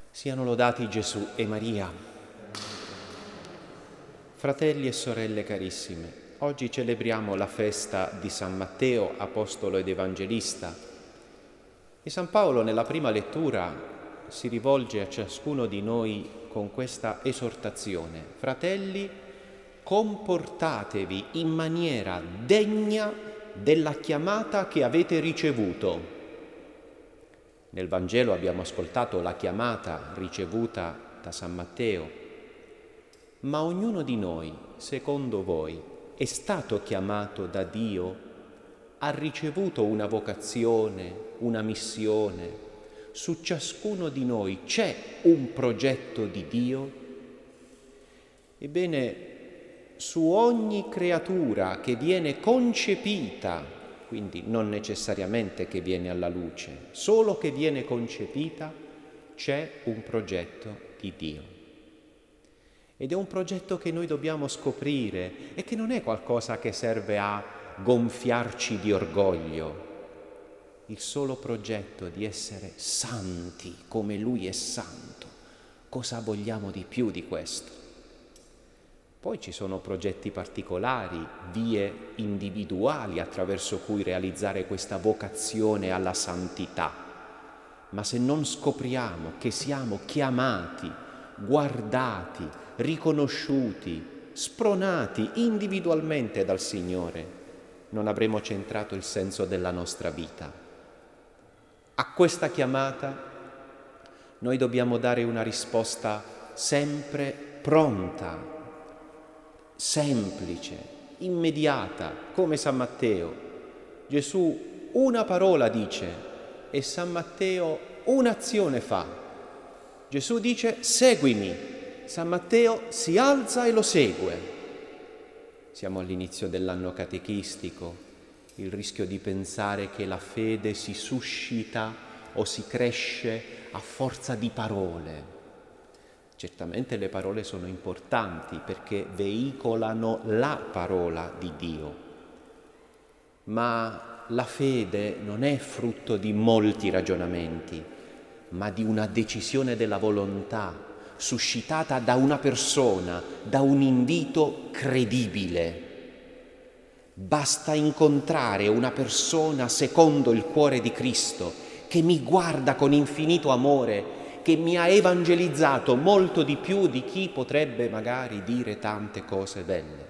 Siano lodati Gesù e Maria. Fratelli e sorelle carissime, oggi celebriamo la festa di San Matteo, apostolo ed evangelista. E San Paolo nella prima lettura si rivolge a ciascuno di noi con questa esortazione: fratelli, comportatevi in maniera degna della chiamata che avete ricevuto. Nel Vangelo abbiamo ascoltato la chiamata ricevuta da San Matteo, ma ognuno di noi, secondo voi, è stato chiamato da Dio? Ha ricevuto una vocazione, una missione? Su ciascuno di noi c'è un progetto di Dio? Ebbene, su ogni creatura che viene concepita, quindi non necessariamente che viene alla luce, solo che viene concepita, c'è un progetto di Dio. Ed è un progetto che noi dobbiamo scoprire e che non è qualcosa che serve a gonfiarci di orgoglio. Il solo progetto di essere santi come Lui è santo. Cosa vogliamo di più di questo? Poi ci sono progetti particolari, vie individuali attraverso cui realizzare questa vocazione alla santità. Ma se non scopriamo che siamo chiamati, guardati, riconosciuti, spronati individualmente dal Signore, non avremo centrato il senso della nostra vita. A questa chiamata noi dobbiamo dare una risposta sempre pronta, semplice, immediata, come San Matteo. Gesù una parola dice e San Matteo un'azione fa. Gesù dice seguimi, San Matteo si alza e lo segue. Siamo all'inizio dell'anno catechistico, il rischio di pensare che la fede si suscita o si cresce a forza di parole. Certamente le parole sono importanti perché veicolano la parola di Dio, ma la fede non è frutto di molti ragionamenti, ma di una decisione della volontà suscitata da una persona, da un invito credibile. Basta incontrare una persona secondo il cuore di Cristo che mi guarda con infinito amore, che mi ha evangelizzato molto di più di chi potrebbe magari dire tante cose belle.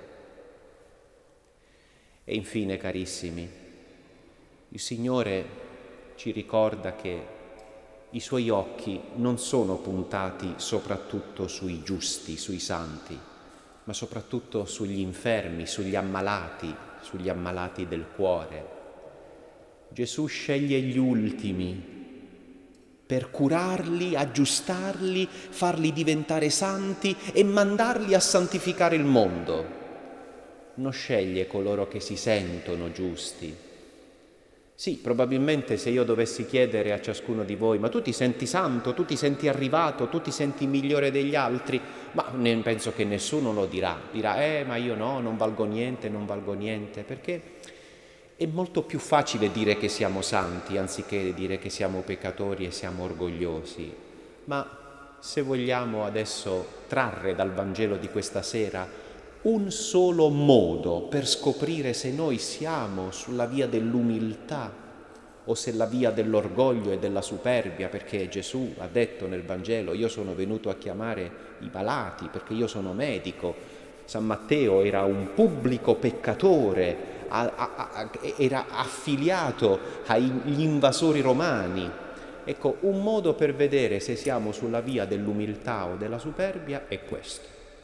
E infine, carissimi, il Signore ci ricorda che i Suoi occhi non sono puntati soprattutto sui giusti, sui santi, ma soprattutto sugli infermi, sugli ammalati del cuore. Gesù sceglie gli ultimi per curarli, aggiustarli, farli diventare santi e mandarli a santificare il mondo. Non sceglie coloro che si sentono giusti. Sì, probabilmente se io dovessi chiedere a ciascuno di voi: ma tu ti senti santo, tu ti senti arrivato, tu ti senti migliore degli altri? Ma penso che nessuno lo dirà. Dirà: ma io no, non valgo niente, perché è molto più facile dire che siamo santi anziché dire che siamo peccatori e siamo orgogliosi. Ma se vogliamo adesso trarre dal Vangelo di questa sera un solo modo per scoprire se noi siamo sulla via dell'umiltà o se la via dell'orgoglio e della superbia, perché Gesù ha detto nel Vangelo: io sono venuto a chiamare i malati perché io sono medico. San Matteo era un pubblico peccatore, era affiliato agli invasori romani. Ecco, un modo per vedere se siamo sulla via dell'umiltà o della superbia è questo.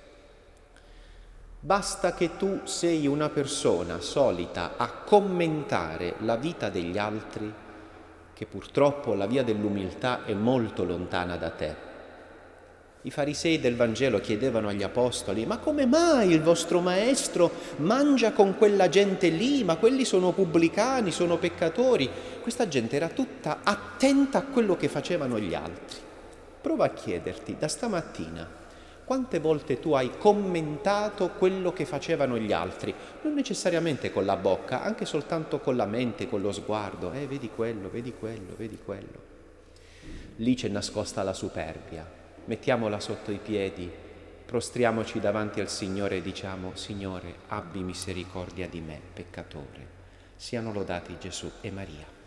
Basta che tu sei una persona solita a commentare la vita degli altri, che purtroppo la via dell'umiltà è molto lontana da te. I farisei del Vangelo chiedevano agli apostoli: ma come mai il vostro maestro mangia con quella gente lì? Ma quelli sono pubblicani, sono peccatori. Questa gente era tutta attenta a quello che facevano gli altri. Prova a chiederti da stamattina: quante volte tu hai commentato quello che facevano gli altri? Non necessariamente con la bocca, anche soltanto con la mente, con lo sguardo. Vedi quello, vedi quello, vedi quello. lì c'è nascosta la superbia. Mettiamola sotto i piedi, prostriamoci davanti al Signore e diciamo: Signore, abbi misericordia di me, peccatore. Siano lodati Gesù e Maria.